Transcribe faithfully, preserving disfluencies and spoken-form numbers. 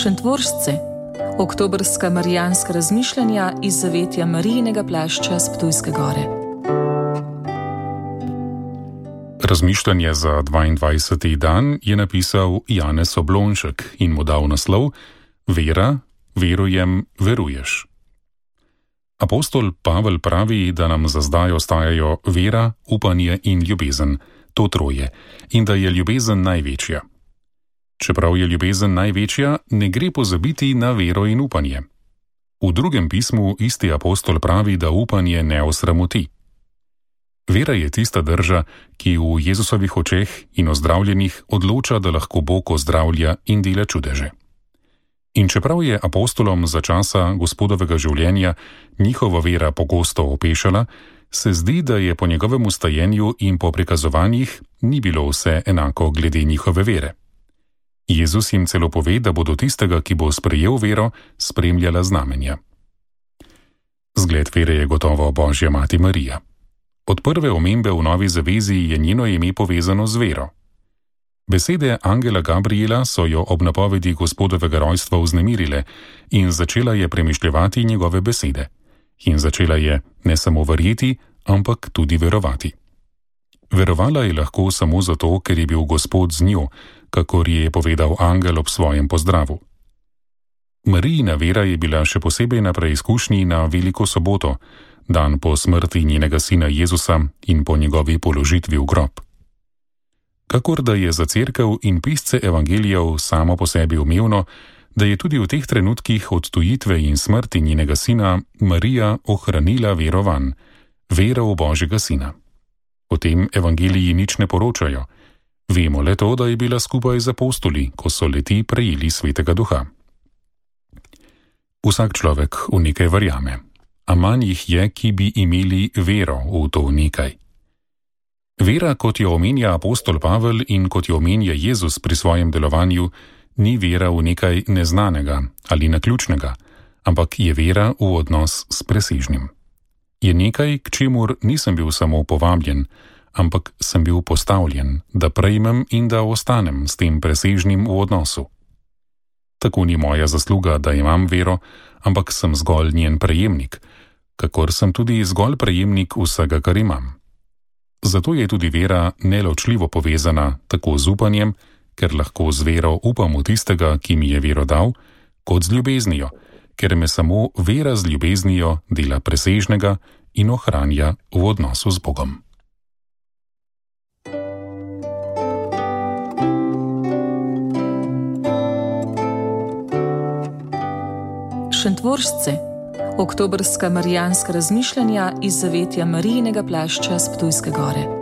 Šentvoržci, oktobrska marijanska razmišljanja iz zavetja Marijinega plašča s Ptujske gore. Razmišljanje za dvaindvajseti dan je napisal Janez Oblonšek in mu dal naslov Vera, verujem, veruješ. Apostol Pavel pravi, da nam za zdaj ostajajo vera, upanje in ljubezen, to troje, in da je ljubezen največja. Čeprav je ljubezen največja, ne gre pozabiti na vero in upanje. V drugem pismu isti apostol pravi, da upanje ne osramoti. Vera je tista drža, ki v Jezusovih očeh in ozdravljenih odloča, da lahko Bog ozdravlja in dela čudeže. In čeprav je apostolom za časa Gospodovega življenja njihova vera pogosto opešala, se zdi, da je po njegovem ustajenju in po prikazovanjih ni bilo vse enako glede njihove vere. Jezus jim celo pove, da bo do tistega, ki bo sprejel vero, spremljala znamenja. Zgled vere je gotovo Božja mati Marija. Od prve omembe v Novi zavezi je njeno ime povezano z vero. Besede angela Gabriela so jo ob napovedi Gospodovega rojstva vznemirile in začela je premišljevati njegove besede. In začela je ne samo verjeti, ampak tudi verovati. Verovala je lahko samo zato, ker je bil Gospod z njo, kakor je povedal angel ob svojem pozdravu. Marijina vera je bila še posebej na preizkušnji na Veliko soboto, dan po smrti njenega sina Jezusa in po njegovi položitvi v grob. Kakor da je za cerkev in pisce evangelijev samo po sebi umevno, da je tudi v teh trenutkih odtujitve in smrti njenega sina Marija ohranila vero vanj, vero v Božjega sina. O tem evangeliji nič ne poročajo. Vemo le to, da je bila skupaj z apostoli, ko so leti prejeli Svetega Duha. Vsak človek v nekaj verjame, a manj jih je, ki bi imeli vero v to nekaj. Vera, kot jo omenja apostol Pavel in kot jo omenja Jezus pri svojem delovanju, ni vera v nekaj neznanega ali naključnega, ampak je vera v odnos s presežnim. Je nekaj, k čemur nisem bil samo povabljen, ampak sem bil postavljen, da prejmem in da ostanem s tem presežnim v odnosu. Tako ni moja zasluga, da imam vero, ampak sem zgolj njen prejemnik, kakor sem tudi zgolj prejemnik vsega, kar imam. Zato je tudi vera neločljivo povezana tako z upanjem, ker lahko z vero upam v tistega, ki mi je vero dal, kot z ljubeznijo, ker me samo vera z ljubeznijo dela presežnega in ohranja v odnosu z Bogom. Šentvoržci, oktobrska marijanska razmišljanja iz zavetja Marijinega plašča s Ptujske gore.